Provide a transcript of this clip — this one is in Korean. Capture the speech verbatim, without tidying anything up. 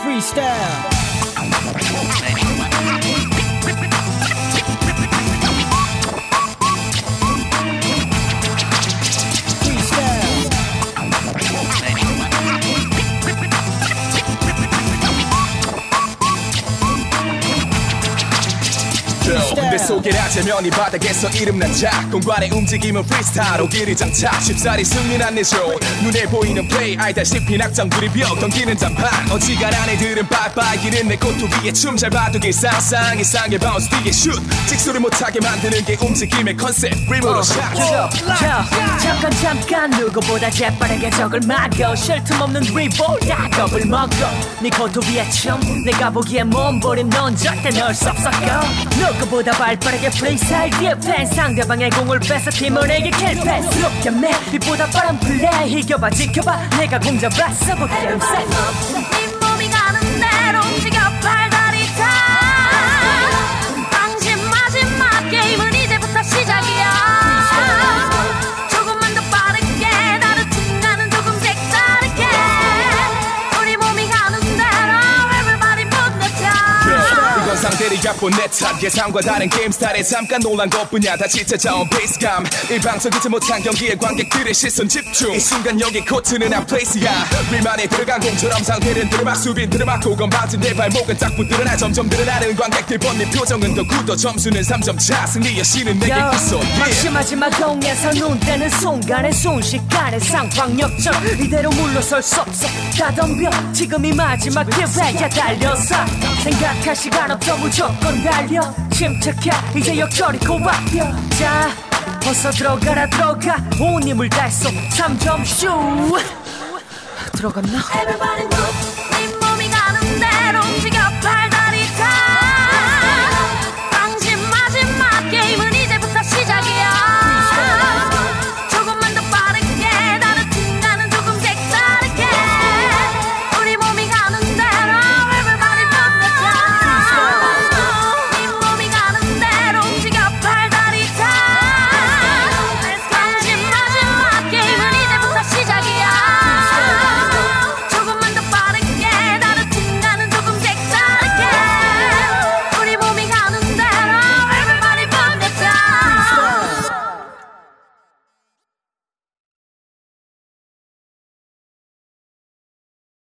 freestyle. 내 소개하자면 이 바닥에서 이름난 자 공간의 움직임은 프리스타일 오기를 장착 쉽사리 승리는 내줘 눈에 보이는 플레이 알다시피 낙장불이 벽 경기는 잔판 어지간한 애들은 빠이빠이 길은 내 코트 위에 춤 잘 봐도 길상상 이상의 바운스 뒤에 슛 직소를 못하게 만드는 게 움직임의 컨셉 리모로 샷 잠깐 잠깐 누구보다 재빠르게 적을 막어 쉴 틈 없는 리볼 다 겁을 먹어 네 코트 위에 춤 내가 보기엔 몸부림 넌 절대 널 썩썩여 누구보다 발빠르게 프리스타일 디펜스 상대방의 공을 뺏어 팀원에게 킬 패스 Look at me 빛보다 빠른 플레이 이겨봐 지켜봐 내가 공 잡았어 그 게임 셋 네 몸이 가는 대로 움직여 팔다리 타 당신 마지막 게임은 이제부터 시작이야 조금만 더 빠르게 다른 순간은 조금 색다르게 우리 몸이 가는 대로 everybody move the time 이건 상대를 얕본 내 탓 예상과 다른 게임 스타일에 잠깐 놀란 것뿐이야 다시 찾아온 베이스감 일방적이지 못한 경기에 관객들의 시선 집중 이 순간 여기 코트는 한 플레이스야 릴만에 들어간 공처럼 상대는 들어막 수빈 들어막 고건 받은 내 발목은 딱 붙들어나 점점 늘어나는 관객들 번네 표정은 더 굳어 점수는 삼 점 차 승리 여신은 내게 있어 마치 마지막 공에서 눈 떼는 순간에 순식간에 상황 역전 이대로 물러설 수 없어 다 덤벼 지금이 마지막 기회야 달려서 생각할 시간 없어 무조건 달려 침착해 이제 역전이 코앞이야 자 어서 들어가라 들어가 온 힘을 다했어 삼 점 슛 들어갔나? Everybody move